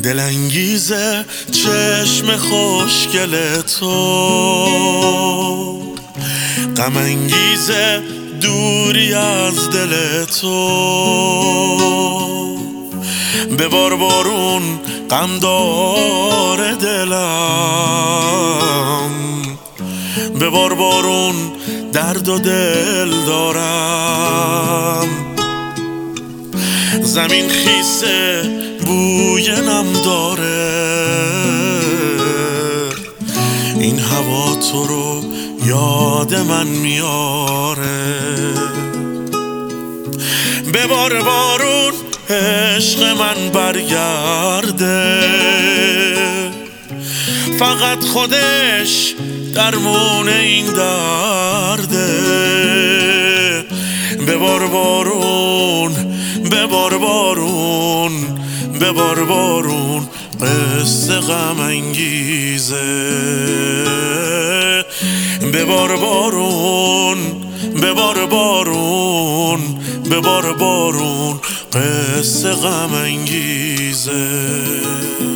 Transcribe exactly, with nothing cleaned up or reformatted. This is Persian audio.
دلانگیزه چشم خوشگل تو، غم انگیزه دوری از دل تو. ببار بارون غم داره دلم، ببار بارون درد و دل دارم. زمین خیسه بوی نم داره، این هوا تو رو یاد من میاره. ببار بارون عشق من برگرده، فقط خودش درمون این درده. ببار بارون ببار بارون ببار بارون قصه غم انگیزه. ببار بارون ببار بارون ببار بارون قصه غم انگیزه.